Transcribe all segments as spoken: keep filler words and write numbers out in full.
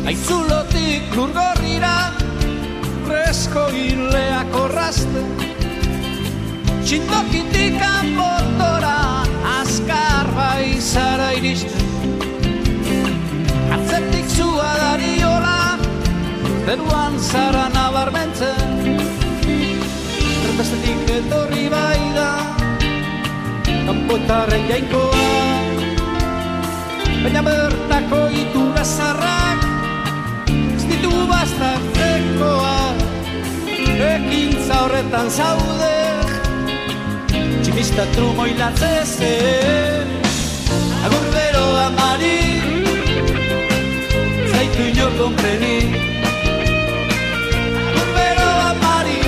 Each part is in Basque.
Aitzulotik lurgorrira fresko gileak orrazte, txindokitik kanpotora azkar bai zara iristen. Atzetik zua dariola zeruan zara nabarmentzen, erbestetik etorri bai da kanpotarren jainkoa, baina bertako iturra zarrak ez ditu bastartzekoa. Ekintza horretan zaude tximista trumoilatzezen. Agur beroa Mari, zaitu inor konpreni. Agur beroa Mari,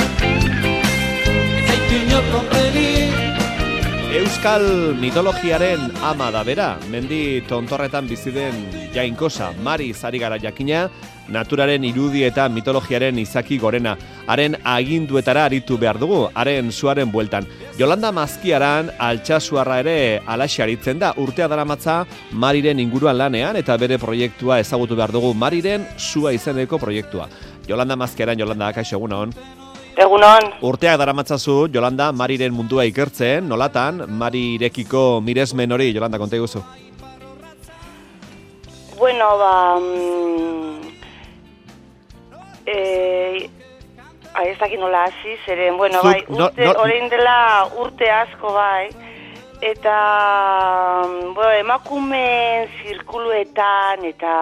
zaitu inor konpreni. Euskal mitologiaren ama da bera, mendi tontorretan bizi den jainkosa, Mari zari gara jakina, naturaren irudi eta mitologiaren izaki gorena. Haren aginduetara aritu behar dugu, haren suaren bueltan. Yolanda Mazkiaran Altsasuarra ere alaxe aritzen da, urtea daramatza Mariren inguruan lanean eta bere proiektua ezagutu behar dugu, Mariren sua izeneko proiektua. Yolanda Mazkiaran, Yolanda, kaixo, egun hon. Egunon. Urteak daramatzazu, Yolanda, Mariren mundua ikertzen, nolatan, Marirekiko miresmen hori, Yolanda, konta iguzu. Bueno, ba... Mm, eh, ez dakit nola hasi, zeren, bueno, Zuk, bai, urte, no, no, orain dela urte asko, bai, eta, bueno, emakumeen zirkuluetan, eta,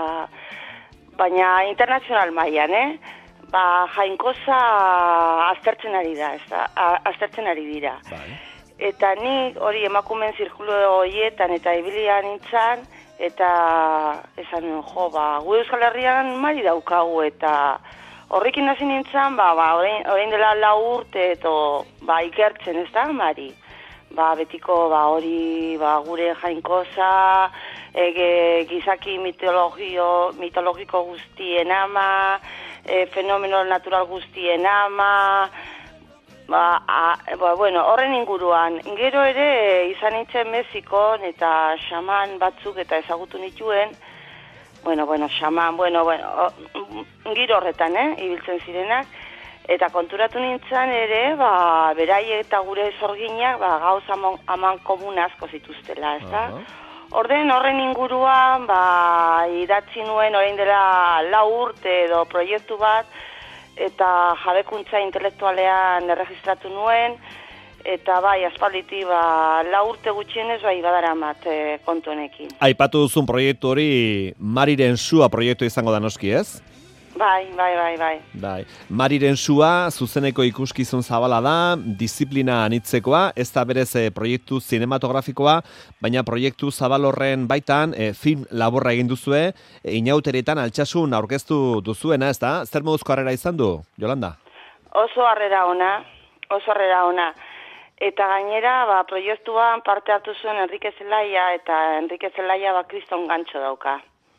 baina internazional mailan, eh? Ba, jainkosa aztertzen ari da, ez da, aztertzen ari dira. Bai. Eta nik hori emakumeen zirkulu horietan eta ibilia nintzen, eta esan jo, ba, gu Euskal Herrian Mari daukagu, eta horrekin hasi nintzen, ba, ba, orain, orain dela lau urte, eto, ba, ikertzen, ez da, Mari. Ba, betiko, ba, hori, ba, gure jainkosa, ege, gizaki mitologio, mitologiko guztien ama, E, fenomeno natural guztien ama, ba, a, ba, bueno, horren inguruan. Gero ere izan nintzen Mexikon eta xaman batzuk eta ezagutu nituen, bueno, bueno, xaman, bueno, bueno, o, giro horretan, eh, ibiltzen zirenak, eta konturatu nintzen ere, ba, beraiek eta gure sorginak, ba, gauz aman, aman komun asko zituztela, ez da? Uh-huh. Orden horren inguruan, ba, idatzi nuen orain dela lau urte edo proiektu bat, eta jabekuntza intelektualean erregistratu nuen, eta bai, aspalditi, ba, lau urte gutxienez, bai, badaramat e, kontu honekin. Aipatu duzun proiektu hori Mariren sua proiektu izango da noski, ez? Bai, bai, bai, bai. Bai. Mariren sua zuzeneko ikuskizun zabala da, disiplina anitzekoa, ez da berez e, proiektu zinematografikoa, baina proiektu zabal horren baitan e, film laborra egin duzue, e, inauteretan Altsasun aurkeztu duzuena, ez da? Zer moduzko harrera izan du, Yolanda? Oso harrera ona, oso harrera ona. Eta gainera, ba, proiektuan parte hartu zuen Enrique Zelaia, eta Enrique Zelaia ba, kriston gantxo dauka.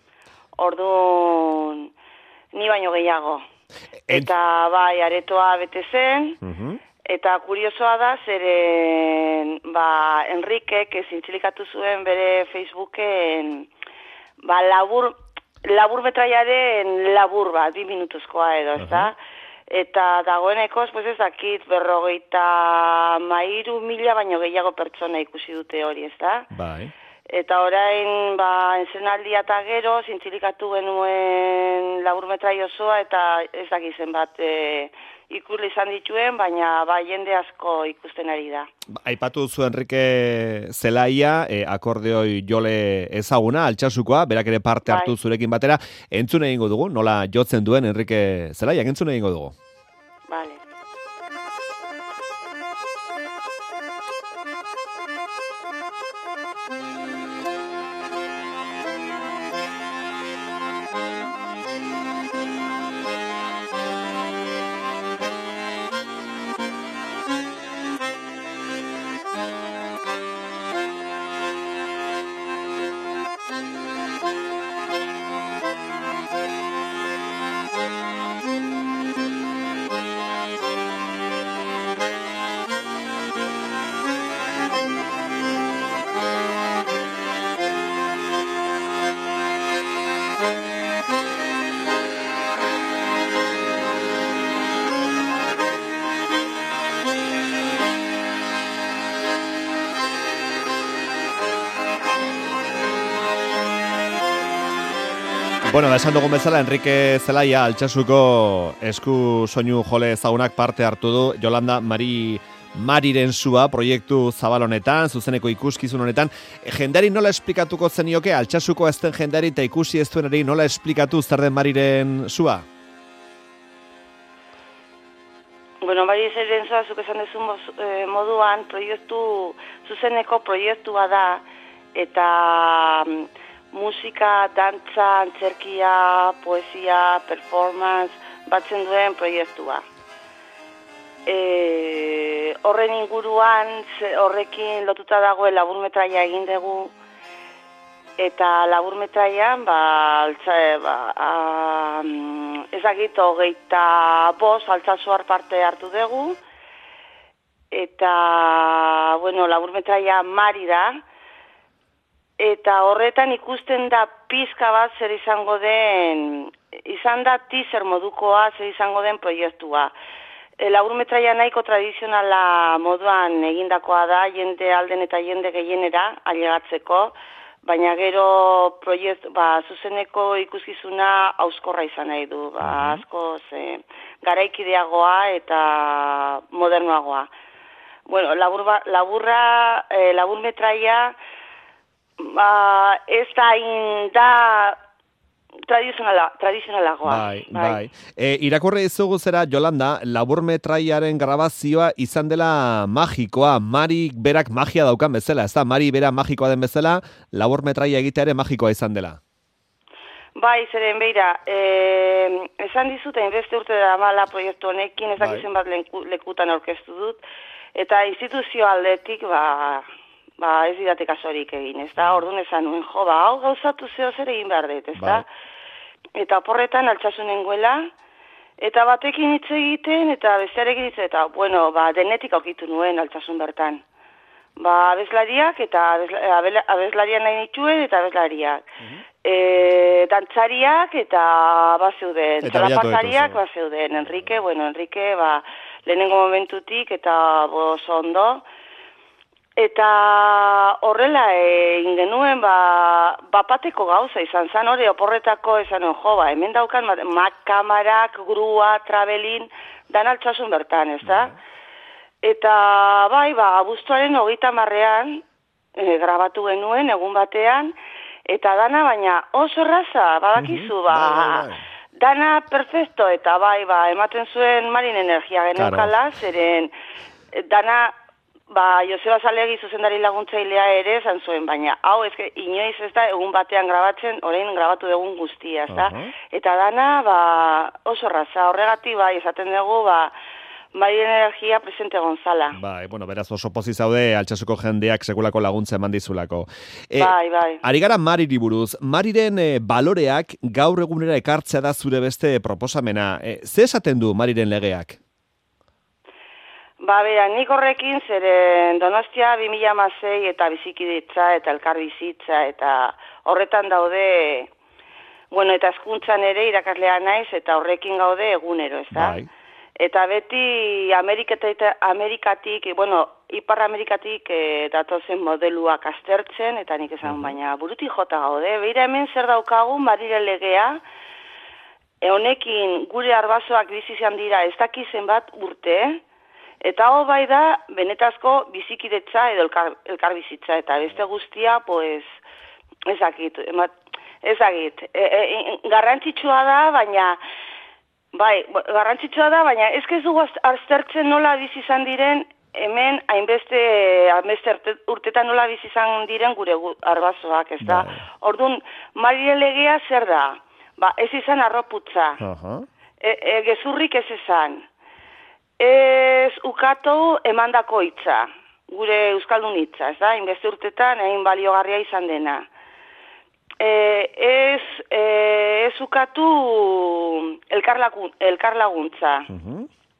Orduan... Ni baino gehiago. Eta bai, aretoa bete zen, uh-huh. Eta kuriosoa da, zeren, ba, Enrikek zintzilikatu zuen bere Facebooken, ba, labur, labur metraiaren labur, ba, bi minutuzkoa edo, ez da? Uh-huh. Eta dagoenekoz, pues ez dakit, berrogeita mairu mila baino gehiago pertsona ikusi dute hori, ez da? Bai. Eta orain, ba, enzenaldia eta gero, zintzilikatu genuen labur metrai osoa, eta ez dakizen bat e, ikusle izan dituen, baina ba, jende asko ikusten ari da. Aipatu duzu Enrique Zelaia, e, akordeoi jole ezaguna, Altsasukoa, berak ere parte hartu bai. Zurekin batera, entzun egingo dugu, nola jotzen duen Enrique Zelaia, entzun egingo dugu. Vale. Bueno, da esan dugun bezala, Enrique Zelaia Altsasuko esku soinu jole ezagunak parte hartu du Yolanda Mari Mariren Sua proiektu zabal honetan, zuzeneko ikuskizun honetan. Jendari nola esplikatuko zenioke, Altsasuko ez den jendari eta ikusi ez duenari nola esplikatu zer den Mariren Sua? Bueno, Mariren Sua, zuk esan dezun moduan, proiektu, zuzeneko proiektua da, eta musika, dantza, antzerkia, poesia, performance, batzen duen proiektua. E, horren inguruan, horrekin lotuta dagoen laburmetraia egin dugu, eta laburmetraian, ba, altza, ba, ezagit, hogeita bost, Altsasuar parte hartu dugu, eta, bueno, laburmetraia Mari da, eta horretan ikusten da pizka bat zer izango den, izan da teaser modukoa zer izango den proiektua. E, laburmetraia nahiko tradizionala moduan egindakoa da, jende alden eta jende gehienera ailegatzeko, baina gero proiektu, ba, zuzeneko ikuskizuna hauskorra izan nahi du, ba, asko ze, garaikideagoa eta modernoagoa. Bueno, labur, laburra, e, laburmetraia, Ba, ez da inda tradizionala, tradizionalagoa. Bai, bai. bai. E, irakurri izugu zera, Yolanda, laburmetraiaren grabazioa izan dela magikoa. Mari berak magia daukan bezala, ez da? Mari bera magikoa den bezala, laburmetraia egiteare magikoa izan dela. Bai, zeren beira, e, esan dizuten beste urte da mala proiektu honekin, ezak izen bat lekutan aurkeztu dut, eta instituzio aldetik, ba... ba, ez didatek asorik egin, ez da? Orduan esan nuen, jo, ba, hau gauzatu zeo zer egin behar dut, ez da? Eta oporretan Altsasu nengoela, eta batekin hitz egiten, eta bestearekin hitz, eta, bueno, ba, denetik aukitu nuen Altsasun bertan. Ba, abeslariak, eta abeslariak nahi nituen, eta abeslariak. Uh-huh. E, dantzariak, eta bazeuden, trapazariak bazeuden. Enrique, bueno, Enrique, ba, lehenengo momentutik, eta bos ondo, eta horrela egin genuen, ba, bapateko gauza izan zen, hori oporretako esan jo, ba, hemen daukan, mak kamarak, grua, travelin, dan Altsasun bertan, ez da? Eta, bai, ba, abuztuaren hogeita marrean, e, grabatu genuen, egun batean, eta dana, baina oso erraza, badakizu, ba, dana perfecto, eta bai, ba, ematen zuen Marin energia geneukala, zeren, dana, ba, Joseba Zalegi zuzendari laguntzailea ere esan zuen, baina hau ezke inoiz ez da egun batean grabatzen, orain grabatu egun guztia, ez da? Uh-huh. Eta dana, ba, oso raza, horregatik, bai, esaten dugu, ba, Marien energia presente gonzala. Bai, bueno, beraz oso pozik zaude Altsasuko jendeak sekulako laguntza eman dizulako. E, bai, bai. Ari gara Mariri buruz, Mariren e, baloreak gaur egunera ekartzea da zure beste proposamena. E, ze esaten du Mariren legeak? Ba, bera, nik horrekin zeren Donostia bi mila hamasei eta bizikidetza eta elkarbizitza eta horretan daude, bueno, eta hezkuntzan ere irakaslea naiz eta horrekin gaude egunero, ez da? Bai. Eta beti Amerikatik, Amerikatik bueno, Ipar Amerikatik e, datozen modeluak aztertzen, eta nik esan, uh-huh. baina burutik jota gaude. Beira hemen zer daukagu, Marire legea, e, honekin gure arbasoak bizi izan dira ez dakizen bat urte, eta hau bai da, benetazko bizikidetza edo elkar, elkarbizitza, eta beste guztia, pues, ezakit, ezakit, e, e, garrantzitsua da, baina, bai, garrantzitsua da, baina ez ez dugu aztertzen nola bizi izan diren, hemen hainbeste, hainbeste urtetan nola bizi izan diren gure arbasoak, ez da? Bai. Orduan, Marire legea zer da? Ba, ez izan arroputza, uh-huh. e, e, gezurrik ez izan, ez ukatu emandako hitza, gure euskaldun hitza, ez da, inbeste urtetan egin baliogarria izan dena. E, ez, e, ez ukatu elkarlagun, elkarlaguntza. Uh-huh.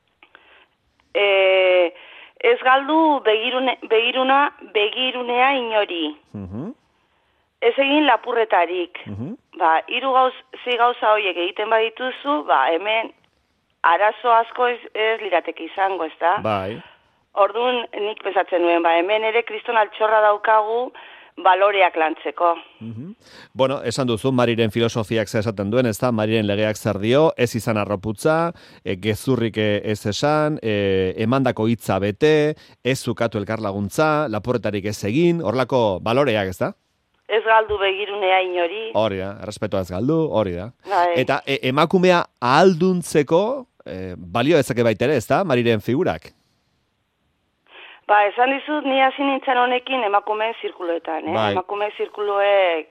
E, ez galdu begirune, begiruna, begirunea inori. Uh-huh. Ez egin lapurretarik. Uh-huh. Ba, hiru gauz, zei gauza horiek egiten badituzu, ba, hemen arazo asko ez, ez lirateke izango, ez da? Bai. Orduan, nik pesatzen nuen, ba, hemen ere kriston altxorra daukagu, baloreak lantzeko. Mm-hmm. Bueno, esan duzu, Mariren filosofiak zer esaten duen, ez da, Mariren legeak zer dio, ez izan arroputza, e, gezurrik ez esan, e, emandako hitza bete, ez zukatu elkarlaguntza, laporretarik ez egin, horlako baloreak, ez da? Ez galdu begirunea inori. Hori da, errespetua ez galdu, hori da. Bai. Eta e, emakumea ahalduntzeko e, balio ezake baitere, ez da, Mariren figurak? Ba, esan dizut, ni hasi nintzen honekin emakumeen zirkuloetan, eh? Bai. Emakumeen zirkuloek,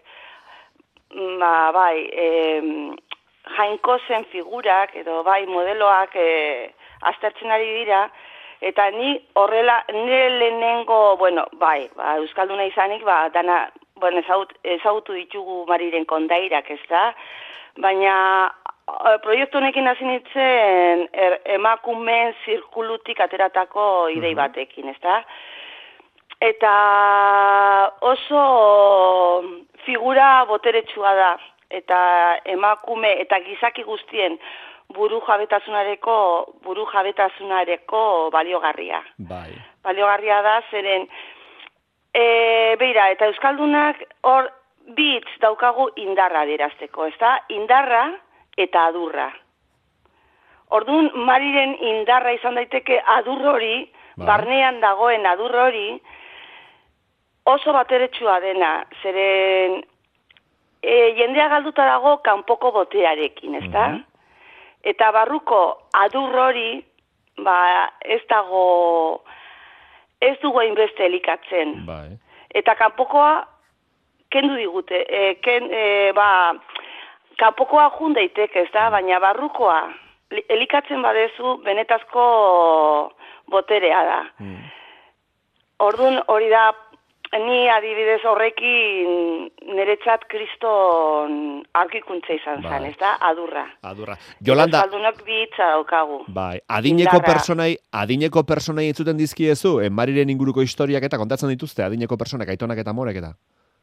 ba, bai, eh, jainko zen figurak, edo bai, modeloak eh, aztertzen ari dira, eta ni horrela, nire lehenengo, bueno, bai, ba, euskalduna izanik, ba, dana, bueno, ezagut, ezagutu ditugu Mariren kondairak, ez da? Baina, proiektu honekin hasi nintzen er, emakumeen zirkulutik ateratako idei batekin, ezta? Eta oso figura boteretsua da, eta emakume eta gizaki guztien buru jabetasunareko, buru jabetasunareko baliogarria. Bai. Baliogarria da, zeren, e, beira, eta euskaldunak hor bitz daukagu indarra adierazteko, ezta? Indarra eta adurra. Orduan, Mariren indarra izan daiteke adur hori, Ba. barnean dagoen adur hori, oso bateretsua dena, zeren e, jendea galduta dago kanpoko botearekin, ezta? Mhm. Eta barruko adur hori, ba, ez dago, ez dugu hainbeste elikatzen. Bai. Eta kanpokoa kendu digute, e, ken, e, ba, kanpokoa jun daiteke, ez da, baina barrukoa elikatzen badezu benetazko boterea da. Mm. Orduan hori da, ni adibidez horrekin niretzat kriston aurkikuntza izan Bai. zen, ez da, adurra. Adurra. Jolanda, Euskaldunok bi hitza daukagu. bai, adineko Indarra. personai, adineko personai entzuten dizkiezu, eh, Mariren inguruko historiak eta kontatzen dituzte, adineko personak, aitonak eta amorek eta.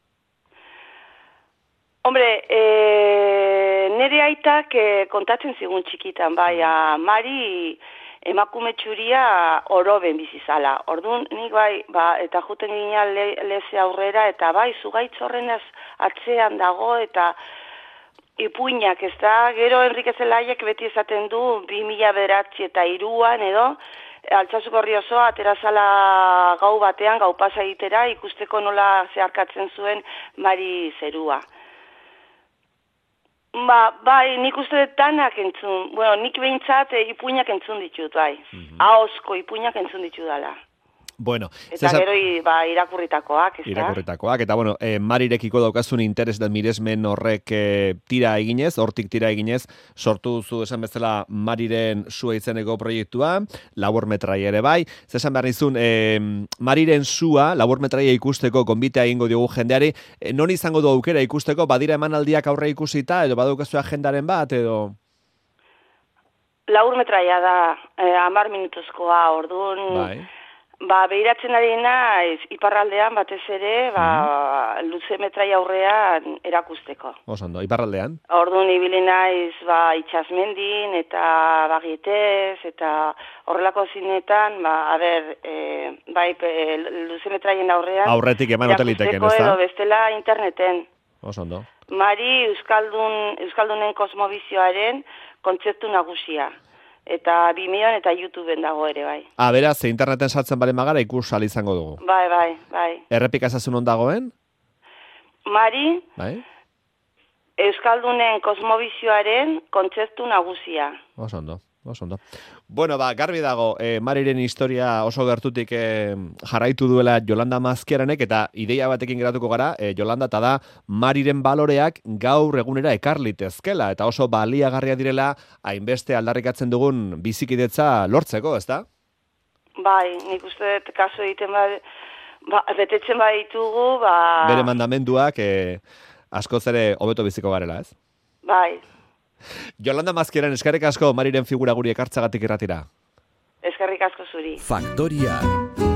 Hombre, e, nire aitak e, kontatzen zigun txikitan, bai, a, Mari emakume txuria oroben bizizala. Orduan, nik bai, ba, eta juten ginen le, leze aurrera, eta bai, zugaitz horrenaz atzean dago, eta ipuinak, ez da, gero Enrique Zelaiek beti esaten du, bi mila bederatzi eta iruan, edo, Altsasuko Riozoa aterazala gau batean, gau pasa egitera, ikusteko nola zeharkatzen zuen Mari zerua. Ba, bai, nik uste dut danak entzun, bueno, nik behintzat e, ipuinak entzun ditut, bai. Mm-hmm. Ahozko ipuinak entzun ditut dala. Bueno, eta gero ba, irakurritakoak, ez da? Irakurritakoak, eta bueno, eh, Marirekiko daukazun interes da miresmen horrek eh, tira eginez, hortik tira eginez, sortu duzu esan bezala Mariren sua izeneko proiektua, labor metraia ere bai, zesan behar nizun, eh, Mariren sua, labor metraia ikusteko konbitea egingo diogu jendeari, eh, non izango du aukera ikusteko, badira emanaldiak aurre ikusita, edo badaukazu agendaren bat, edo... Labor metraia da, eh, amar minutuzkoa, orduan... Bai. Ba, behiratzen ari naiz, iparraldean batez ere, ba, mm-hmm. luze metraia aurrean erakusteko. Osondo, iparraldean? Orduan ibili naiz, ba, itxasmendin, eta bagietez, eta horrelako zinetan, ba, a ber, e, bai, pe, luze metraien aurrean... Aurretik eman hoteliteken, ez da? Edo bestela interneten. Osondo. Mari Euskaldun, Euskaldunen kosmobizioaren kontzeptu nagusia. Eta Bimeon eta YouTubeen dago ere, bai. Ah, beraz, interneten sartzen bale magara ikus al izango dugu. Bai, bai, bai. Errepika ezazun ondagoen? Mari, bai? Euskaldunen kosmobizioaren kontzeptu nagusia. Oso ondo, oso ondo. Bueno, ba, garbi dago, eh, Mariren historia oso gertutik eh, jarraitu duela Jolanda Mazkiaranek, eta ideia batekin geratuko gara, eh, Jolanda, eta da Mariren baloreak gaur egunera ekarlitezkela, eta oso baliagarria direla hainbeste aldarrikatzen dugun bizikidetza lortzeko, ezta? Bai, nik uste dut kaso egiten ba, ba, betetzen baditugu, ba... Bere mandamenduak eh, askoz ere hobeto biziko garela, ez? Bai. Jolanda Mazkieran, eskerrik asko Mariren figura guri ekartzagatik irratira. Eskerrik asko zuri. Faktoria.